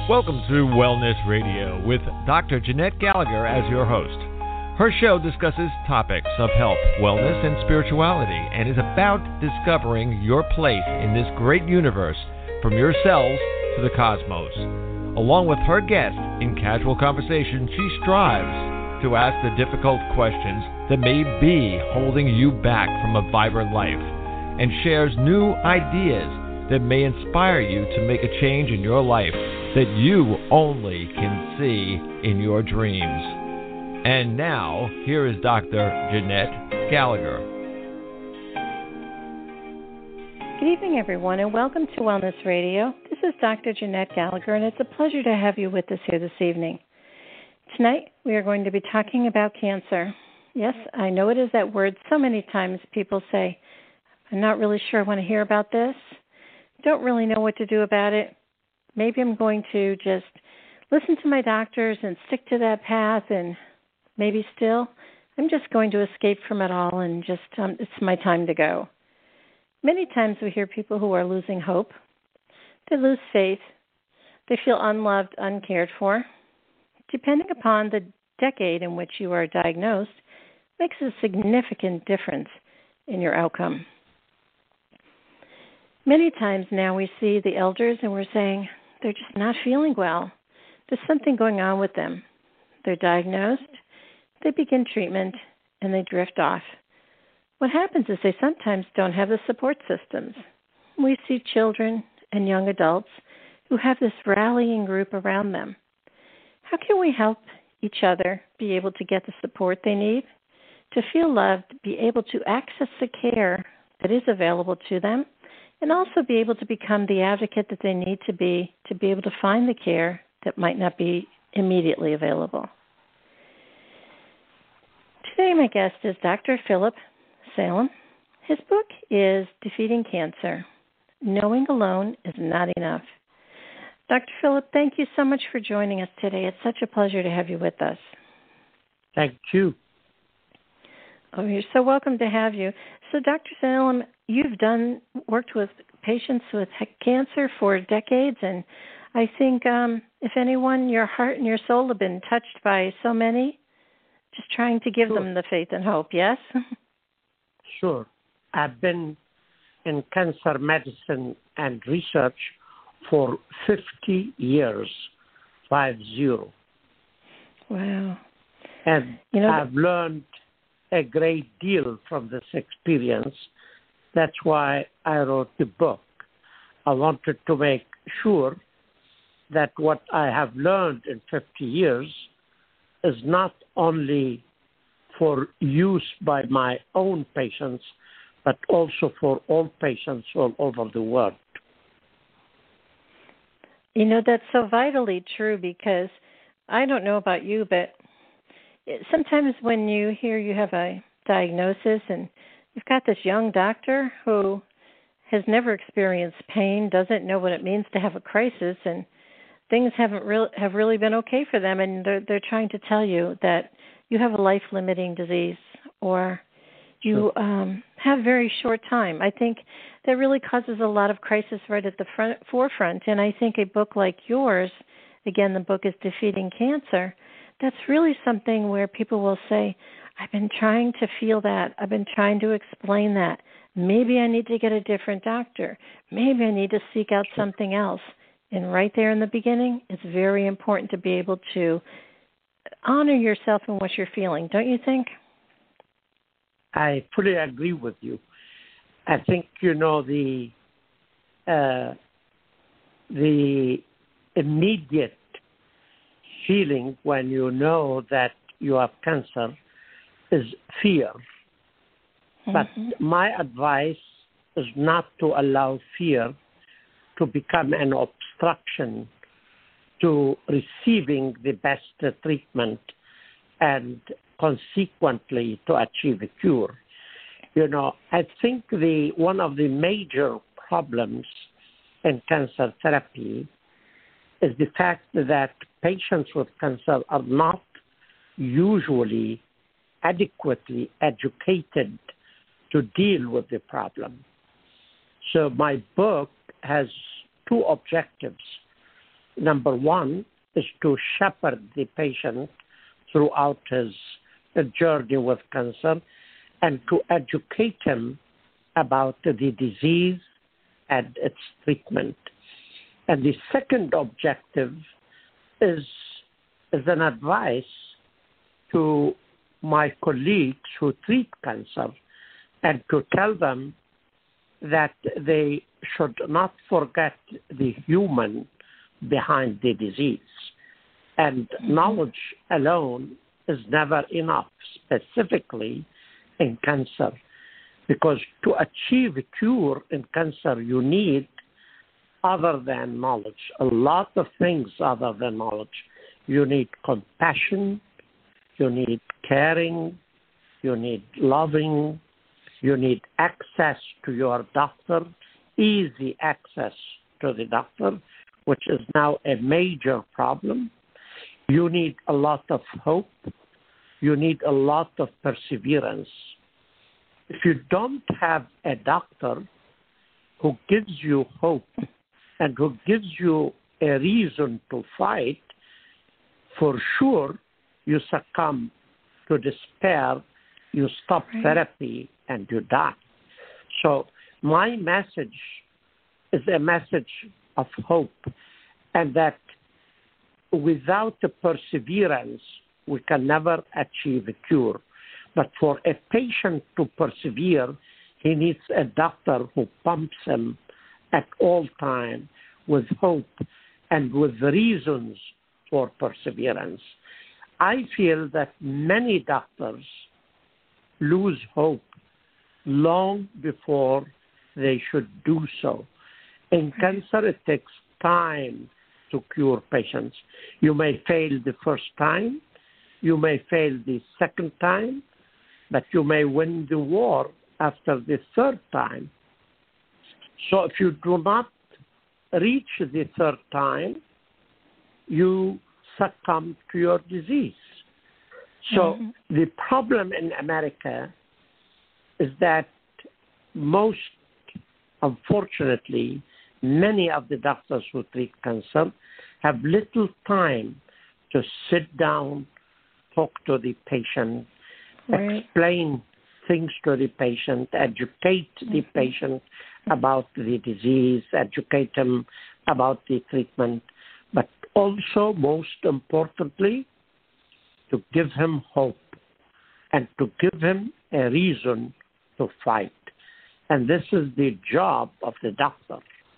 Welcome to Wellness Radio with Dr. Jeanette Gallagher as your host. Her show discusses topics of health, wellness, and spirituality and is about discovering your place in this great universe from your cells to the cosmos. Along with her guests, in casual conversation, she strives to ask the difficult questions that may be holding you back from a vibrant life and shares new ideas that may inspire you to make a change in your life that you only can see in your dreams. And now, here is Dr. Jeanette Gallagher. Good evening, everyone, and welcome to Wellness Radio. This is Dr. Jeanette Gallagher, and it's a pleasure to have you with us here this evening. Tonight, we are going to be talking about cancer. Yes, I know it is that word so many times people say, I'm not really sure I want to hear about this. Don't really know what to do about it. Maybe I'm going to just listen to my doctors and stick to that path, and maybe still I'm just going to escape from it all and just it's my time to go. Many times we hear people who are losing hope. They lose faith. They feel unloved, uncared for. Depending upon the decade in which you are diagnosed, makes a significant difference in your outcome. Many times now we see the elders and we're saying they're just not feeling well. There's something going on with them. They're diagnosed, they begin treatment, and they drift off. What happens is they sometimes don't have the support systems. We see children and young adults who have this rallying group around them. How can we help each other be able to get the support they need, to feel loved, be able to access the care that is available to them, and also be able to become the advocate that they need to be able to find the care that might not be immediately available. Today my guest is Dr. Philip Salem. His book is Defeating Cancer. Knowing alone is not enough. Dr. Philip, thank you so much for joining us today. It's such a pleasure to have you with us. Thank you. Oh, you're so welcome to have you. So, Dr. Salem, you've worked with patients with cancer for decades, and I think, if anyone, your heart and your soul have been touched by so many, just trying to give them the faith and hope, yes? Sure. I've been in cancer medicine and research for 50 years, 50. Wow. And I've learned a great deal from this experience. That's why I wrote the book. I wanted to make sure that what I have learned in 50 years is not only for use by my own patients, but also for all patients all over the world. That's so vitally true, because I don't know about you, but sometimes when you hear you have a diagnosis and you've got this young doctor who has never experienced pain, doesn't know what it means to have a crisis, and things have really been okay for them, and they're trying to tell you that you have a life-limiting disease or you have very short time. I think that really causes a lot of crisis right at the forefront, and I think a book like yours, again, the book is Defeating Cancer, that's really something where people will say, I've been trying to feel that. I've been trying to explain that. Maybe I need to get a different doctor. Maybe I need to seek out something else. And right there in the beginning, it's very important to be able to honor yourself and what you're feeling, don't you think? I fully agree with you. I think, the immediate feeling when you know that you have cancer is fear. Mm-hmm. But my advice is not to allow fear to become an obstruction to receiving the best treatment and consequently to achieve a cure. I think one of the major problems in cancer therapy is the fact that patients with cancer are not usually adequately educated to deal with the problem. So my book has two objectives. number one is to shepherd the patient throughout his journey with cancer and to educate him about the disease and its treatment. And the second objective is an advice to my colleagues who treat cancer and to tell them that they should not forget the human behind the disease. And knowledge alone is never enough, specifically in cancer, because to achieve a cure in cancer, you need other than knowledge, a lot of things other than knowledge. You need compassion, you need caring, you need loving, you need access to your doctor, easy access to the doctor, which is now a major problem. You need a lot of hope. You need a lot of perseverance. If you don't have a doctor who gives you hope and who gives you a reason to fight, for sure you succumb to despair, you stop therapy, and you die. So my message is a message of hope, and that without the perseverance, we can never achieve a cure. But for a patient to persevere, he needs a doctor who pumps him at all times with hope and with reasons for perseverance. I feel that many doctors lose hope long before they should do so. In cancer, it takes time to cure patients. You may fail the first time, you may fail the second time, but you may win the war after the third time. So if you do not reach the third time, you succumb to your disease. So the problem in America is that unfortunately, many of the doctors who treat cancer have little time to sit down, talk to the patient, explain things to the patient, educate the patient about the disease, educate him about the treatment, but also, most importantly, to give him hope and to give him a reason to fight. And this is the job of the doctor.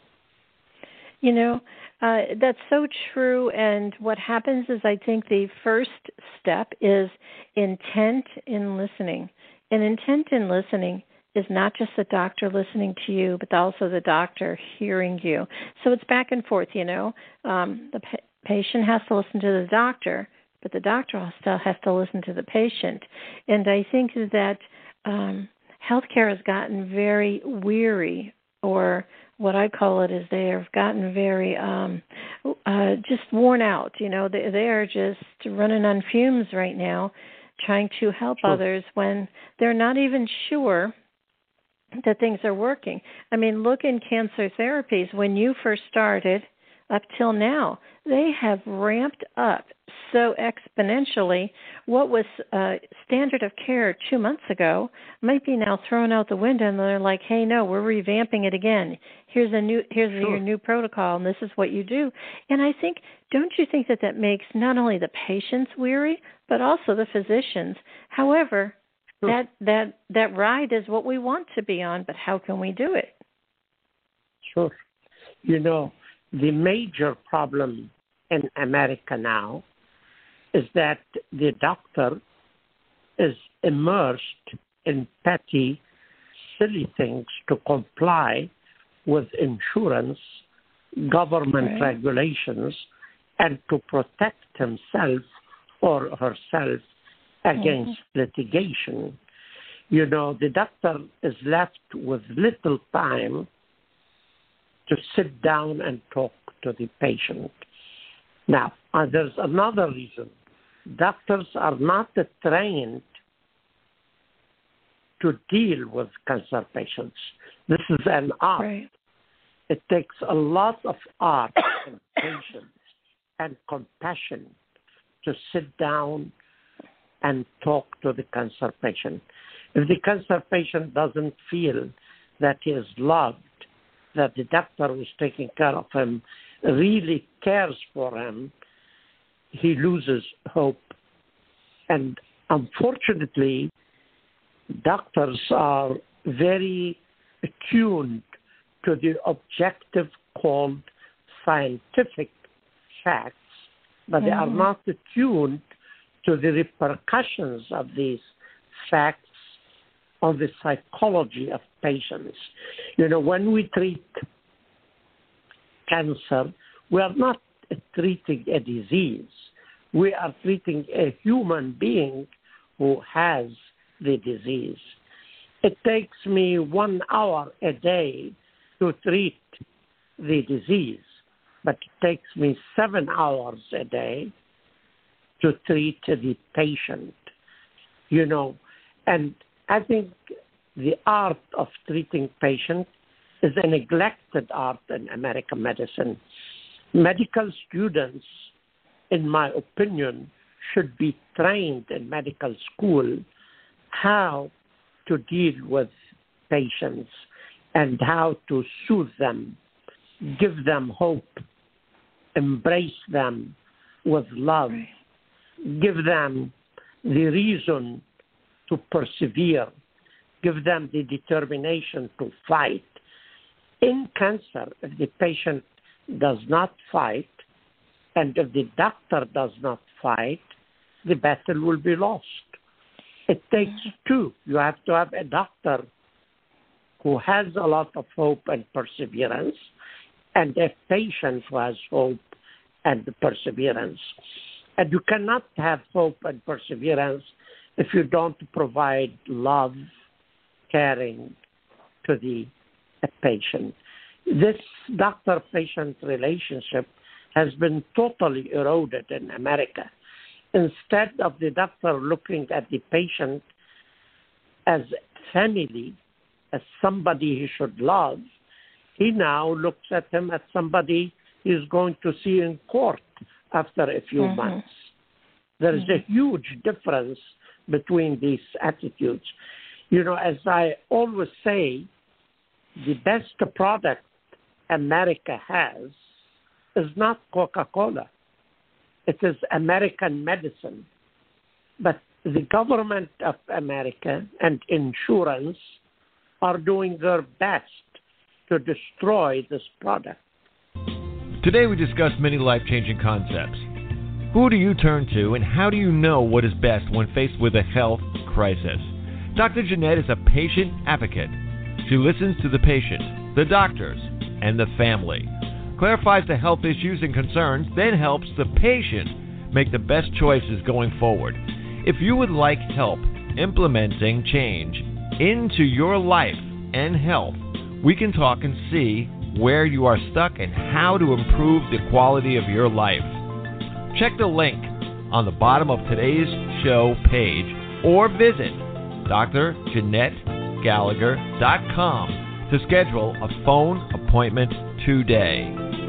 You know, that's so true. And what happens is I think the first step is intent in listening. And intent in listening is not just the doctor listening to you, but also the doctor hearing you. So it's back and forth, you know. The patient has to listen to the doctor, but the doctor still has to listen to the patient. And I think that healthcare has gotten very weary, or what I call it is they have gotten very just worn out. You know, they are just running on fumes right now, trying to help others when they're not even sure that things are working. I mean, look in cancer therapies. When you first started up till now, they have ramped up so exponentially. What was standard of care 2 months ago might be now thrown out the window, and they're like, hey, no, we're revamping it again. Here's your new protocol, and this is what you do. And I think, don't you think that makes not only the patients weary, but also the physicians? However, that ride is what we want to be on, but how can we do it? Sure. You know, the major problem in America now is that the doctor is immersed in petty, silly things to comply with insurance, government regulations, and to protect himself or herself against litigation. You know, the doctor is left with little time to sit down and talk to the patient. Now, there's another reason. Doctors are not trained to deal with cancer patients. This is an art. Right. It takes a lot of art and patience and compassion to sit down and talk to the cancer patient. If the cancer patient doesn't feel that he is loved, that the doctor who's taking care of him really cares for him, he loses hope. And unfortunately, doctors are very attuned to the objective called scientific facts, but they are not attuned to the repercussions of these facts on the psychology of patients. You know, when we treat cancer, we are not treating a disease. We are treating a human being who has the disease. It takes me 1 hour a day to treat the disease, but it takes me 7 hours a day to treat the patient, you know. And I think the art of treating patients is a neglected art in American medicine. Medical students, in my opinion, should be trained in medical school how to deal with patients and how to soothe them, give them hope, embrace them with love, give them the reason to persevere, give them the determination to fight. In cancer, if the patient does not fight, and if the doctor does not fight, the battle will be lost. It takes two. You have to have a doctor who has a lot of hope and perseverance, and a patient who has hope and perseverance. And you cannot have hope and perseverance if you don't provide love, caring to the patient. This doctor-patient relationship has been totally eroded in America. Instead of the doctor looking at the patient as family, as somebody he should love, he now looks at him as somebody he's going to see in court after a few months. There is a huge difference between these attitudes. You know, as I always say, the best product America has is not Coca-Cola. It is American medicine. But the government of America and insurance are doing their best to destroy this product. Today we discuss many life-changing concepts. Who do you turn to, and how do you know what is best when faced with a health crisis? Dr. Jeanette is a patient advocate. She listens to the patient, the doctors, and the family, clarifies the health issues and concerns, then helps the patient make the best choices going forward. If you would like help implementing change into your life and health, we can talk and see where you are stuck and how to improve the quality of your life. Check the link on the bottom of today's show page or visit drjeanettegallagher.com to schedule a phone appointment today.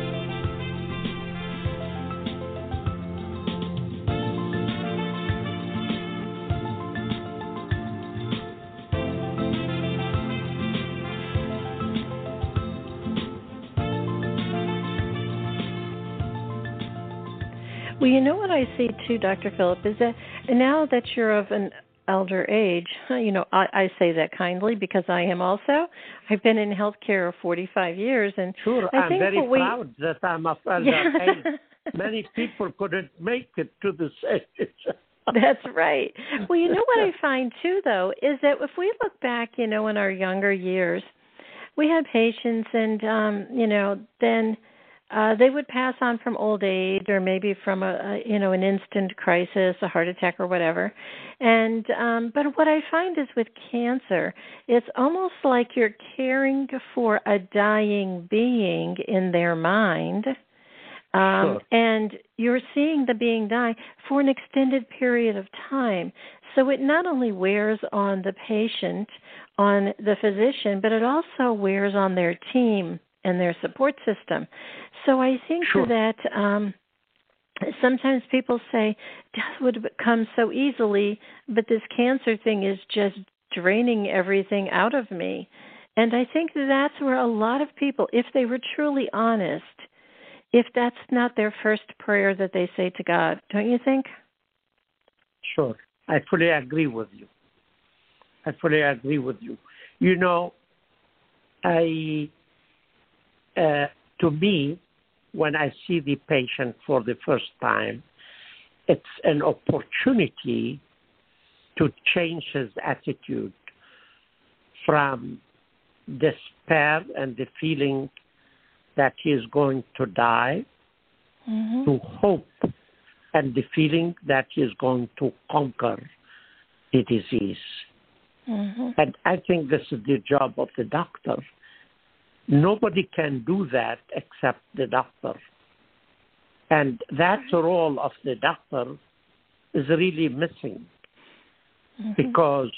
Well, you know what I see too, Dr. Philip, is that now that you're of an elder age, you know, I say that kindly because I am also. I've been in healthcare 45 years, and sure, I I'm think very proud that I'm of elder age. Many people couldn't make it to this age. That's right. Well, you know what I find too, though, is that if we look back, you know, in our younger years, we had patients, and you know, then they would pass on from old age, or maybe from an instant crisis, a heart attack or whatever. And but what I find is with cancer, it's almost like you're caring for a dying being in their mind. Sure. And you're seeing the being die for an extended period of time. So it not only wears on the patient, on the physician, but it also wears on their team and their support system. So I think sure. that sometimes people say, death would come so easily, but this cancer thing is just draining everything out of me. And I think that's where a lot of people, if they were truly honest, if that's not their first prayer that they say to God, don't you think? Sure. I fully agree with you. You know, to me, when I see the patient for the first time, it's an opportunity to change his attitude from despair and the feeling that he is going to die to hope and the feeling that he is going to conquer the disease. And I think this is the job of the doctor. Nobody can do that except the doctor. And that role of the doctor is really missing because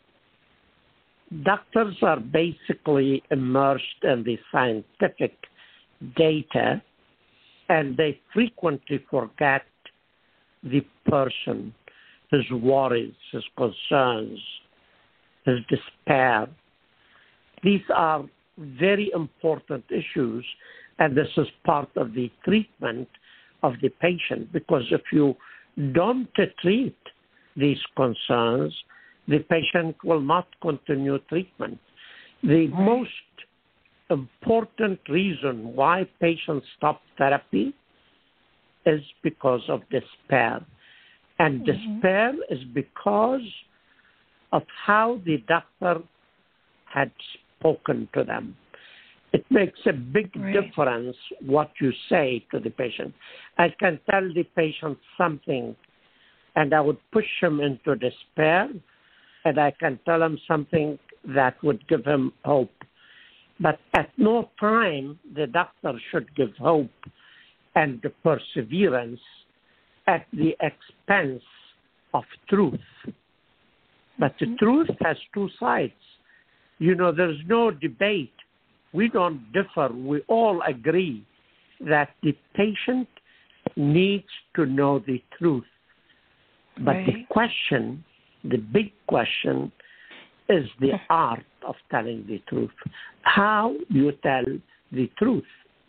doctors are basically immersed in the scientific data, and they frequently forget the person, his worries, his concerns, his despair. These are very important issues, and this is part of the treatment of the patient, because if you don't treat these concerns, the patient will not continue treatment. The most important reason why patients stop therapy is because of despair. And despair is because of how the doctor had spoken to them. It makes a big difference what you say to the patient. I can tell the patient something, and I would push him into despair, and I can tell him something that would give him hope. But at no time the doctor should give hope and perseverance at the expense of truth. But the truth has two sides. You know, there's no debate. We don't differ. We all agree that the patient needs to know the truth. But the question, the big question, is the art of telling the truth. How you tell the truth.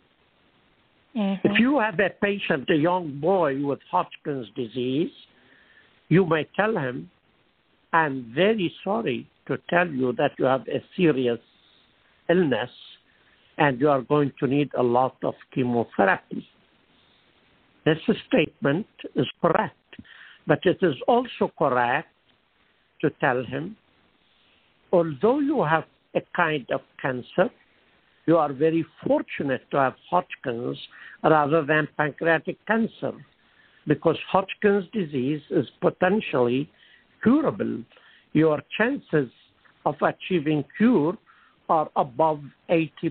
If you have a patient, a young boy with Hodgkin's disease, you may tell him, I'm very sorry to tell you that you have a serious illness and you are going to need a lot of chemotherapy. This statement is correct, but it is also correct to tell him, although you have a kind of cancer, you are very fortunate to have Hodgkin's rather than pancreatic cancer, because Hodgkin's disease is potentially curable. Your chances of achieving cure are above 80%.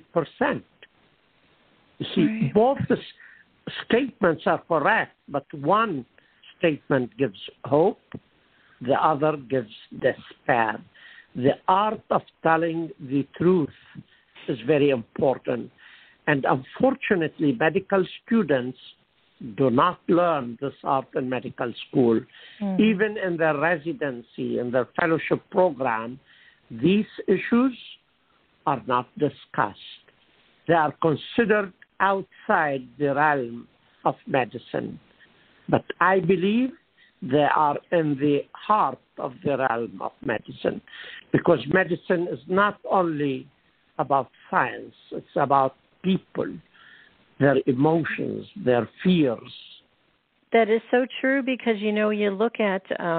You see, both the statements are correct, but one statement gives hope, the other gives despair. The art of telling the truth is very important. And unfortunately, medical students do not learn this art in medical school. Even in their residency, in their fellowship program, these issues are not discussed. They are considered outside the realm of medicine. But I believe they are in the heart of the realm of medicine, because medicine is not only about science, it's about people, their emotions, their fears. That is so true, because, you know, you look at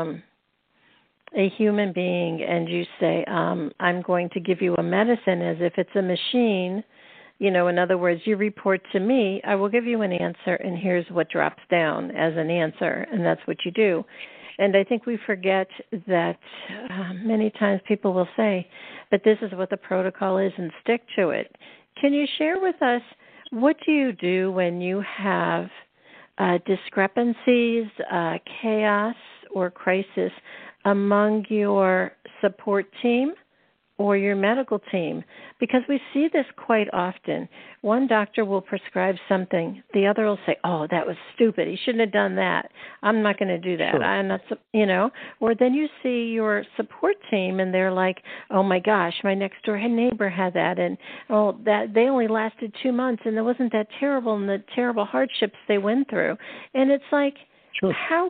a human being and you say, I'm going to give you a medicine as if it's a machine. You know, in other words, you report to me, I will give you an answer, and here's what drops down as an answer, and that's what you do. And I think we forget that many times people will say, but this is what the protocol is, and stick to it. Can you share with us, what do you do when you have discrepancies, chaos, or crisis among your support team or your medical team, because we see this quite often. One doctor will prescribe something, the other will say, "Oh, that was stupid. He shouldn't have done that. I'm not going to do that." Sure. I'm not, Or then you see your support team, and they're like, "Oh my gosh, my next door neighbor had that, and that they only lasted 2 months, and it wasn't that terrible, and the terrible hardships they went through." And it's like, Sure. how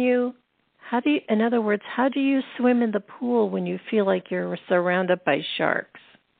do you swim in the pool when you feel like you're surrounded by sharks?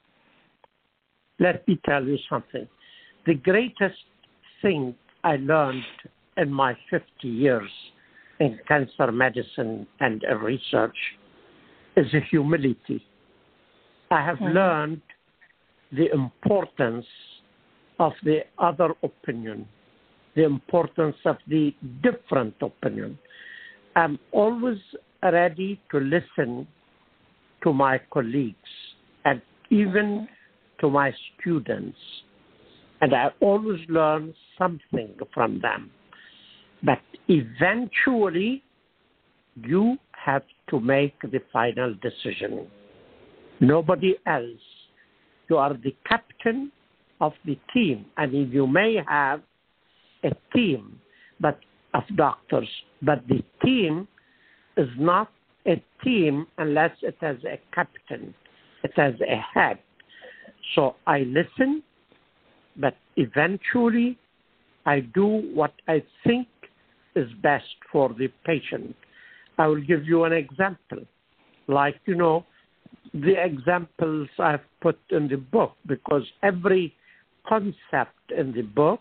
Let me tell you something. The greatest thing I learned in my 50 years in cancer medicine and research is humility. I have learned the importance of the other opinion, the importance of the different opinion. I'm always ready to listen to my colleagues and even to my students. And I always learn something from them. But eventually, you have to make the final decision. Nobody else. You are the captain of the team. I mean, you may have a team of doctors, but the team is not a team unless it has a captain, it has a head. So I listen, but eventually I do what I think is best for the patient. I will give you an example. Like, the examples I've put in the book, because every concept in the book,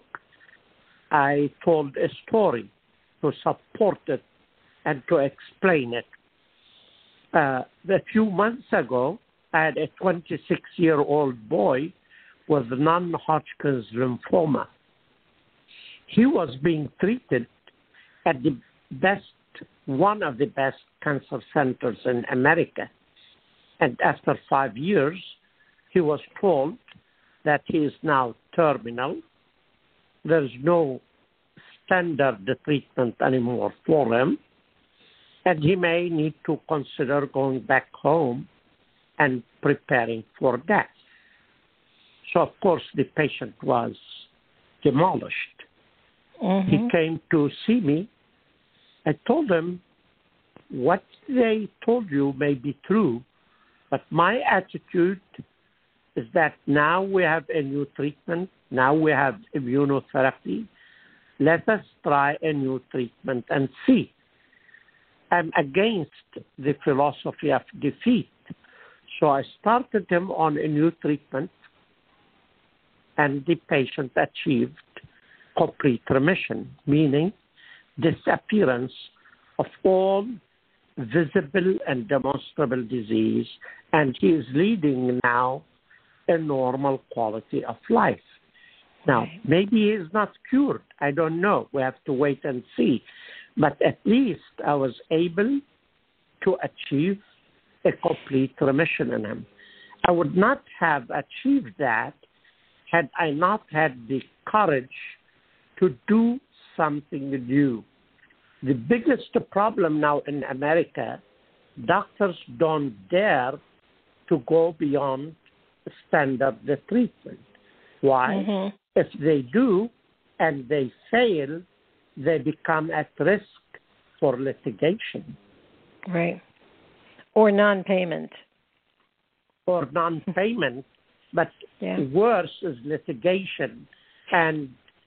I told a story to support it and to explain it. A few months ago, I had a 26-year-old boy with non-Hodgkin's lymphoma. He was being treated at one of the best cancer centers in America. And after 5 years, he was told that he is now terminal. There's no standard treatment anymore for him, and he may need to consider going back home and preparing for death. So, of course, the patient was demolished. He came to see me. I told him, what they told you may be true, but my attitude is that now we have a new treatment, now we have immunotherapy. Let us try a new treatment and see. I'm against the philosophy of defeat. So I started him on a new treatment, and the patient achieved complete remission, meaning disappearance of all visible and demonstrable disease, and he is leading now a normal quality of life. Now, maybe he is not cured. I don't know. We have to wait and see. But at least I was able to achieve a complete remission in him. I would not have achieved that had I not had the courage to do something new. The biggest problem now in America, doctors don't dare to go beyond standard treatment. Why? If they do and they fail, they become at risk for litigation. Right. Or non-payment. Or non-payment, but worse is litigation and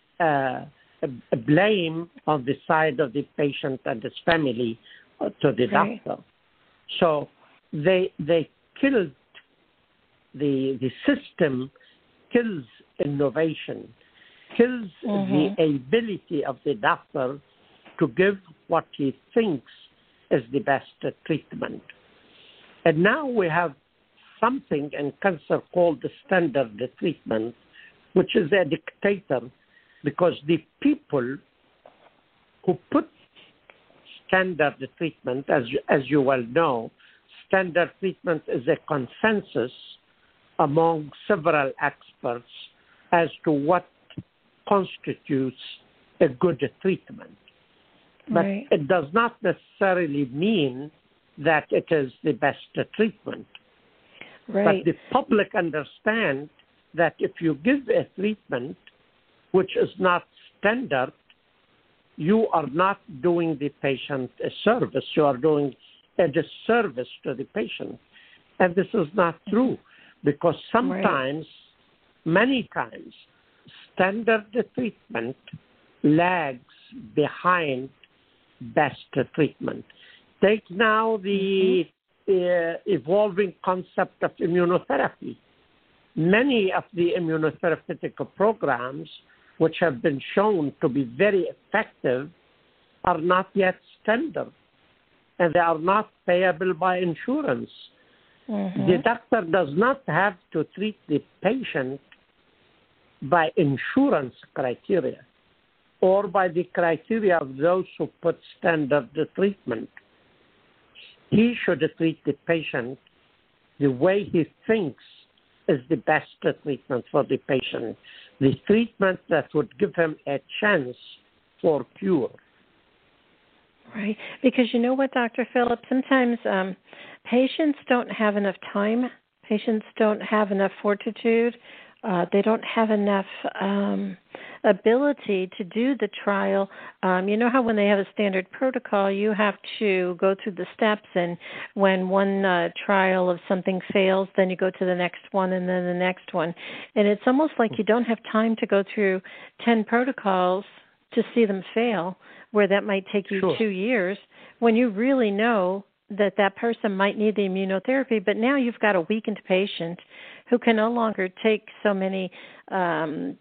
blame on the side of the patient and his family to the doctor. So they killed the system, kills innovation, kills the ability of the doctor to give what he thinks is the best treatment. And now we have something in cancer called the standard treatment, which is a dictator, because the people who put standard treatment, as you well know, standard treatment is a consensus among several experts as to what constitutes a good treatment. But it does not necessarily mean that it is the best treatment. Right. But the public understand that if you give a treatment which is not standard, you are not doing the patient a service. You are doing a disservice to the patient. And this is not true, because sometimes, many times, standard treatment lags behind best treatment. Take now the evolving concept of immunotherapy. Many of the immunotherapeutic programs, which have been shown to be very effective, are not yet standard, and they are not payable by insurance. The doctor does not have to treat the patient by insurance criteria or by the criteria of those who put standard treatment. He should treat the patient the way he thinks is the best treatment for the patient, the treatment that would give him a chance for cure. Right. Because you know what, Dr. Philip, sometimes patients don't have enough time. Patients don't have enough fortitude. They don't have enough ability to do the trial. You know how when they have a standard protocol, you have to go through the steps, and when one trial of something fails, then you go to the next one and then the next one. And it's almost like you don't have time to go through 10 protocols to see them fail, where that might take you 2 years, when you really know that that person might need the immunotherapy, but now you've got a weakened patient who can no longer take so many CTs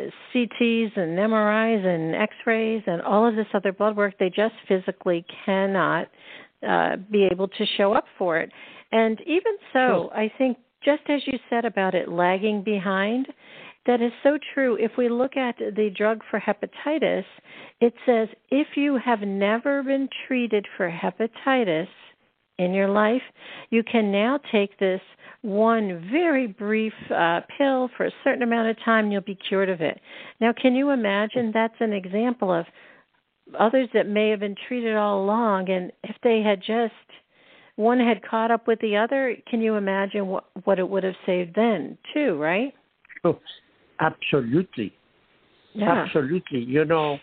and MRIs and X-rays and all of this other blood work. They just physically cannot be able to show up for it. And even so, I think just as you said about it lagging behind, that is so true. If we look at the drug for hepatitis, it says if you have never been treated for hepatitis in your life, you can now take this one very brief pill for a certain amount of time, and you'll be cured of it. Now, can you imagine that's an example of others that may have been treated all along, and if they had just, one had caught up with the other, can you imagine what it would have saved then, too, right? Oh, absolutely. Yeah. Absolutely. You know,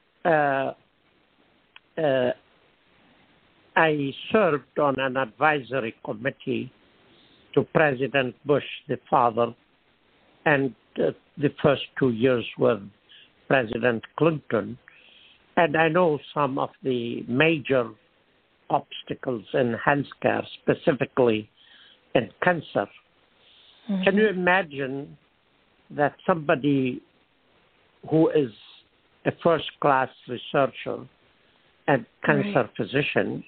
I served on an advisory committee to President Bush, the father, and the first 2 years with President Clinton. And I know some of the major obstacles in healthcare, specifically in cancer. Can you imagine that somebody who is a first-class researcher and cancer physician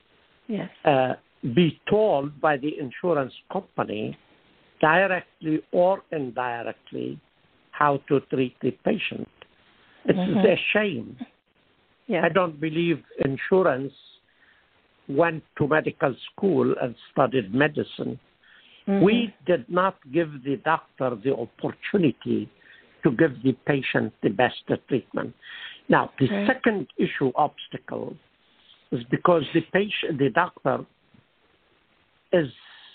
be told by the insurance company, directly or indirectly, how to treat the patient? It's a shame. Yeah. I don't believe insurance went to medical school and studied medicine. We did not give the doctor the opportunity to give the patient the best treatment. Now, the second obstacle is because the doctor is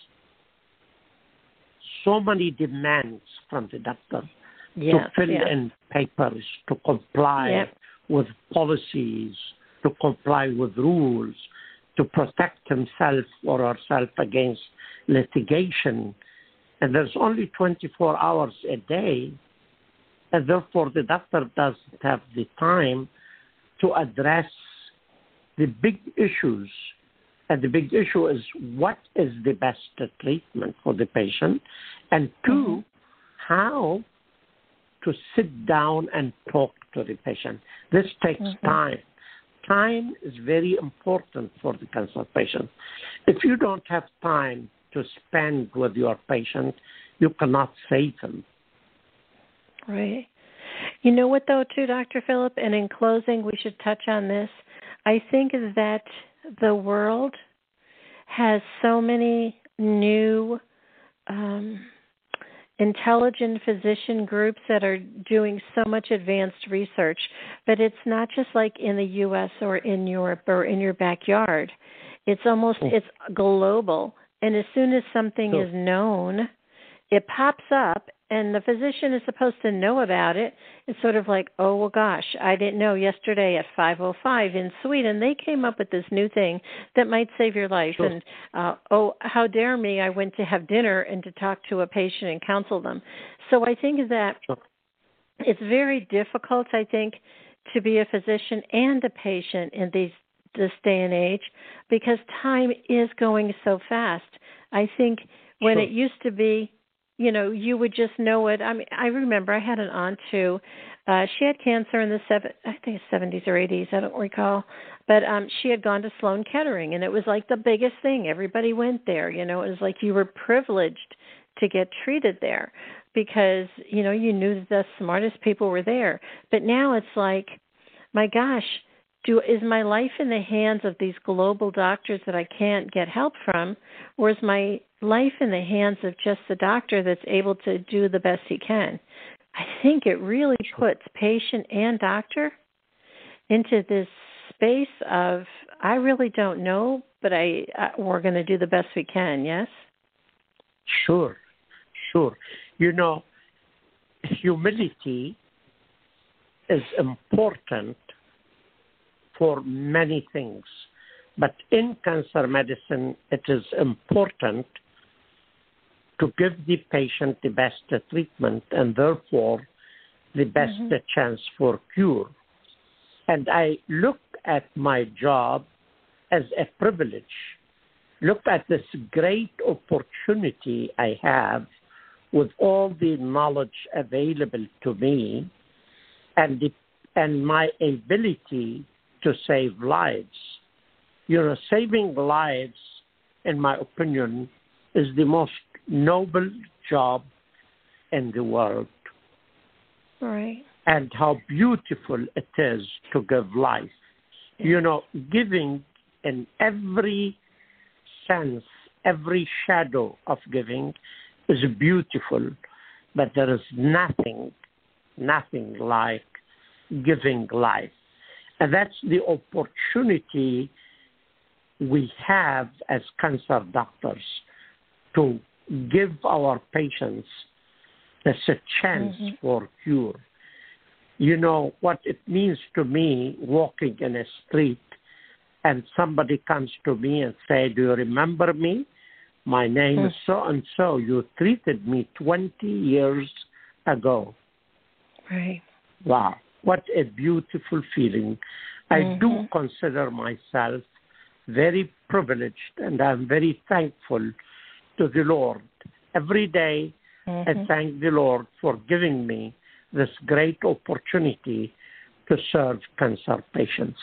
so many demands from the doctor to fill in papers, to comply with policies, to comply with rules, to protect himself or herself against litigation. And there's only 24 hours a day, and therefore the doctor doesn't have the time to address the big issues. And the big issue is, what is the best treatment for the patient? And two, how to sit down and talk to the patient. This takes time. Time is very important for the cancer patient. If you don't have time to spend with your patient, you cannot save him. Right. You know what, though, too, Dr. Philip, and in closing, we should touch on this. I think that the world has so many new intelligent physician groups that are doing so much advanced research, but it's not just like in the U.S. or in Europe or in your backyard. It's almost, it's global. And as soon as something is known, it pops up, and the physician is supposed to know about it. It's sort of like, oh, well, gosh, I didn't know yesterday at 5:05 in Sweden they came up with this new thing that might save your life. Sure. And, oh, how dare me, I went to have dinner and to talk to a patient and counsel them. So I think that it's very difficult, I think, to be a physician and a patient in this day and age because time is going so fast. I think when it used to be, you would just know it. I mean, I remember I had an aunt who, she had cancer in the 70s or 80s, I don't recall, but she had gone to Sloan Kettering, and it was like the biggest thing. Everybody went there. It was like you were privileged to get treated there because, you knew that the smartest people were there. But now it's like, my gosh, is my life in the hands of these global doctors that I can't get help from, or is my life in the hands of just the doctor that's able to do the best he can? I think it really puts patient and doctor into this space of, I really don't know, but we're going to do the best we can, yes? Sure. Humility is important for many things. But in cancer medicine, it is important to give the patient the best treatment and therefore the best chance for cure. And I look at my job as a privilege. Look at this great opportunity I have with all the knowledge available to me and my ability to save lives. Saving lives, in my opinion, is the most noble job in the world. Right. And how beautiful it is to give life. Giving in every sense, every shadow of giving is beautiful, but there is nothing like giving life. And that's the opportunity we have as cancer doctors to give our patients a chance for cure. What it means to me walking in a street and somebody comes to me and say, do you remember me? My name is so-and-so. You treated me 20 years ago. Right. Wow. What a beautiful feeling. I do consider myself very privileged, and I'm very thankful to the Lord. Every day, I thank the Lord for giving me this great opportunity to serve cancer patients.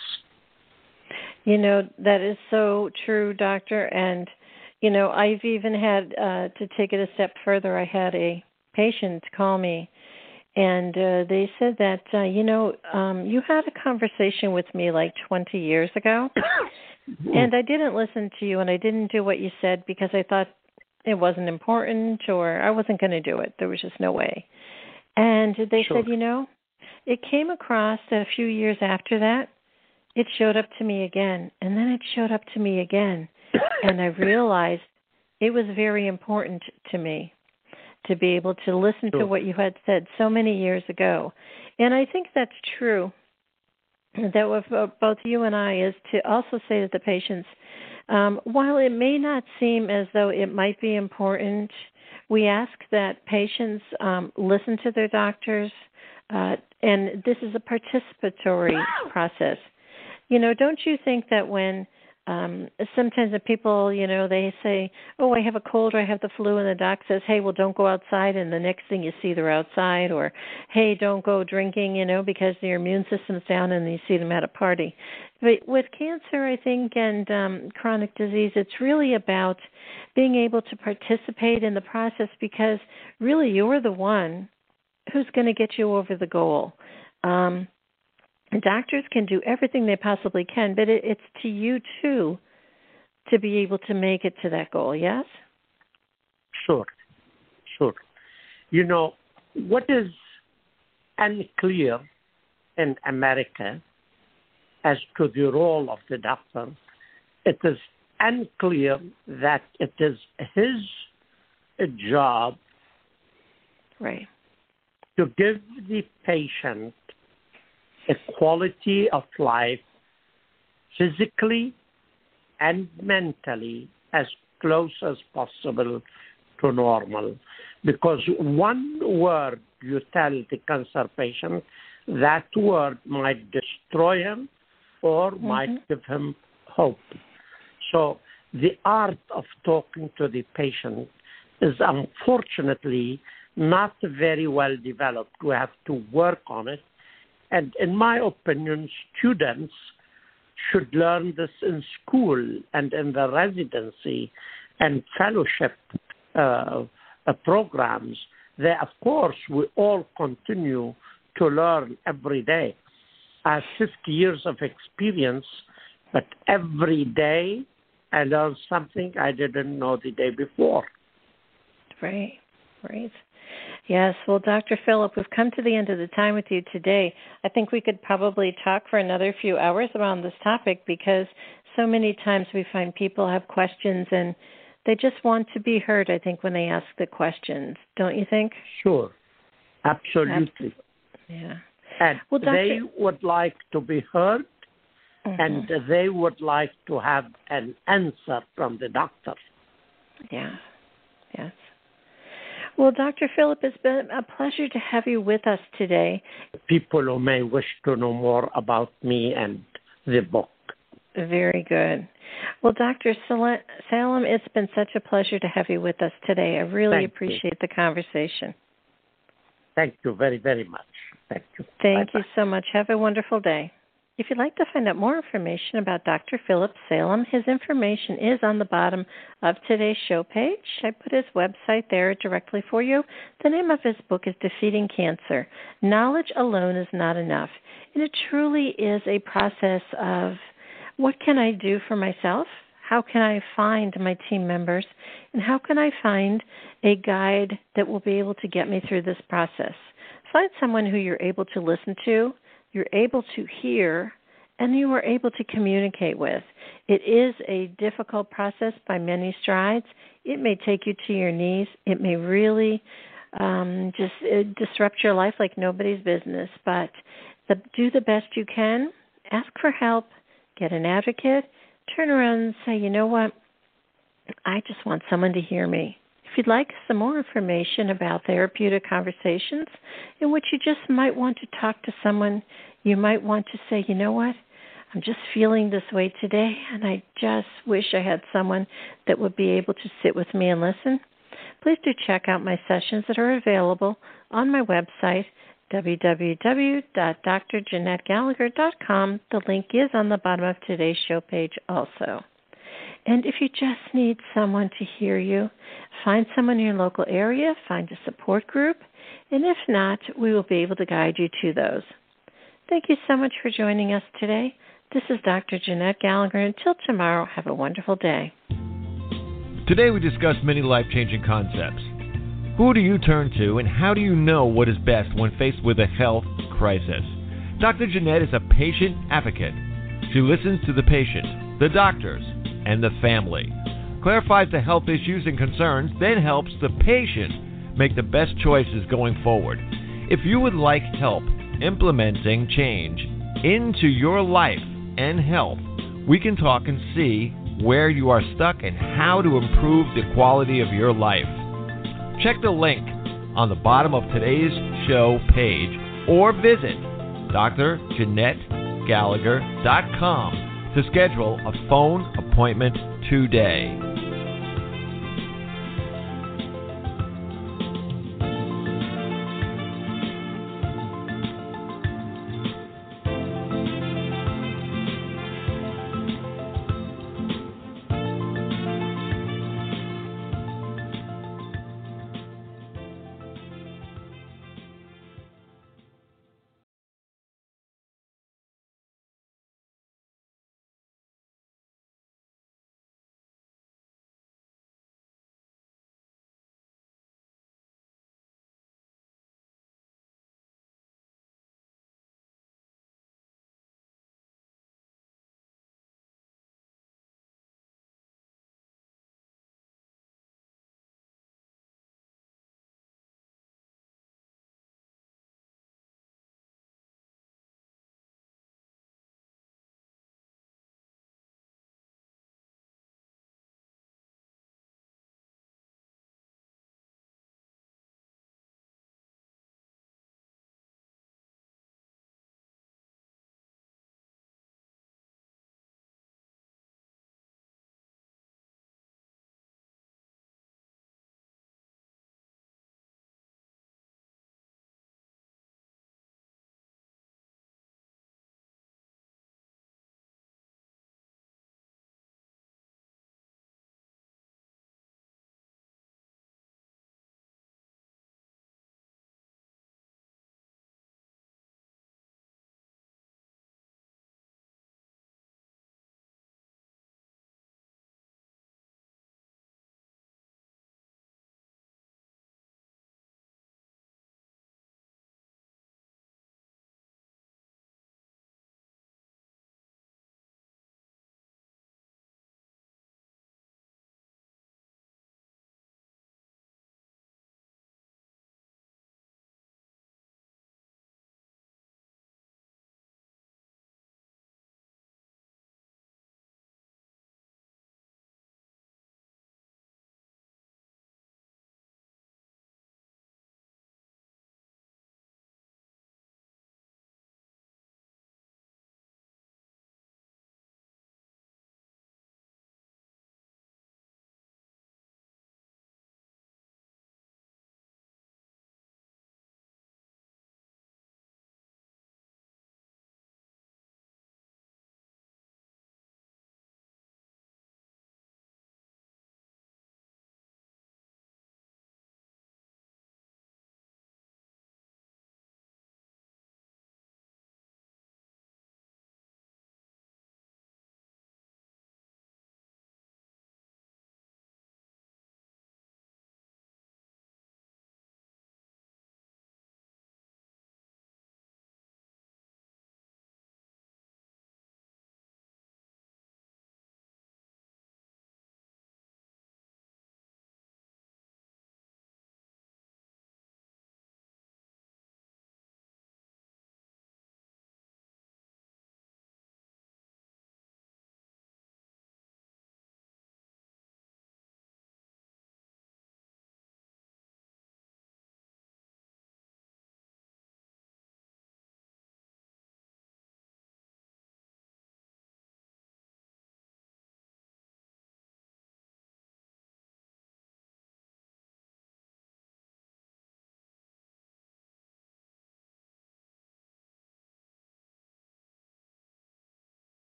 That is so true, Doctor. And, I've even had, to take it a step further, I had a patient call me. And they said that, you had a conversation with me like 20 years ago, and I didn't listen to you, and I didn't do what you said because I thought it wasn't important or I wasn't going to do it. There was just no way. And they said, it came across that a few years after that, it showed up to me again, and then it showed up to me again, and I realized it was very important to me to be able to listen to what you had said so many years ago. And I think that's true, that with both you and I, is to also say to the patients, while it may not seem as though it might be important, we ask that patients listen to their doctors, and this is a participatory process. Don't you think that when sometimes the people, they say, oh, I have a cold or I have the flu, and the doc says, hey, well, don't go outside, and the next thing you see they're outside, or, hey, don't go drinking, because your immune system's down, and you see them at a party. But with cancer, I think, and chronic disease, it's really about being able to participate in the process because really you're the one who's going to get you over the goal. Doctors can do everything they possibly can, but it's to you, too, to be able to make it to that goal, yes? Sure. What is unclear in America as to the role of the doctor, it is unclear that it is his job right. to give the patient a quality of life physically and mentally as close as possible to normal. Because one word you tell the cancer patient, that word might destroy him or might give him hope. So the art of talking to the patient is unfortunately not very well developed. We have to work on it. And in my opinion, students should learn this in school and in the residency and fellowship programs. They, of course, we all continue to learn every day. I have 50 years of experience, but every day I learn something I didn't know the day before. Right, right. Yes, well, Dr. Philip, we've come to the end of the time with you today. I think we could probably talk for another few hours around this topic because so many times we find people have questions and they just want to be heard, I think, when they ask the questions. Don't you think? Sure. Absolutely. Yeah. And well, they would like to be heard and they would like to have an answer from the doctor. Yeah. Yes. Well, Dr. Philip, it's been a pleasure to have you with us today. People who may wish to know more about me and the book. Very good. Well, Dr. Salem, it's been such a pleasure to have you with us today. I really appreciate the conversation. Thank you very, very much. Thank you. Thank you so much. Have a wonderful day. If you'd like to find out more information about Dr. Philip Salem, his information is on the bottom of today's show page. I put his website there directly for you. The name of his book is Defeating Cancer. Knowledge alone is not enough. And it truly is a process of what can I do for myself? How can I find my team members? And how can I find a guide that will be able to get me through this process? Find someone who you're able to listen to, you're able to hear, and you are able to communicate with. It is a difficult process by many strides. It may take you to your knees. It may really disrupt your life like nobody's business. But do the best you can. Ask for help. Get an advocate. Turn around and say, you know what? I just want someone to hear me. If you'd like some more information about therapeutic conversations in which you just might want to talk to someone, you might want to say, you know what, I'm just feeling this way today, and I just wish I had someone that would be able to sit with me and listen. Please do check out my sessions that are available on my website, www.drjeanettegallagher.com. The link is on the bottom of today's show page also. And if you just need someone to hear you, find someone in your local area, find a support group, and if not, we will be able to guide you to those. Thank you so much for joining us today. This is Dr. Jeanette Gallagher. Until tomorrow, have a wonderful day. Today we discussed many life-changing concepts. Who do you turn to, and how do you know what is best when faced with a health crisis? Dr. Jeanette is a patient advocate. She listens to the patient, the doctors, and the family, clarifies the health issues and concerns, then helps the patient make the best choices going forward. If you would like help implementing change into your life and health, we can talk and see where you are stuck and how to improve the quality of your life. Check the link on the bottom of today's show page or visit drjeanettegallagher.com to schedule a phone appointment today.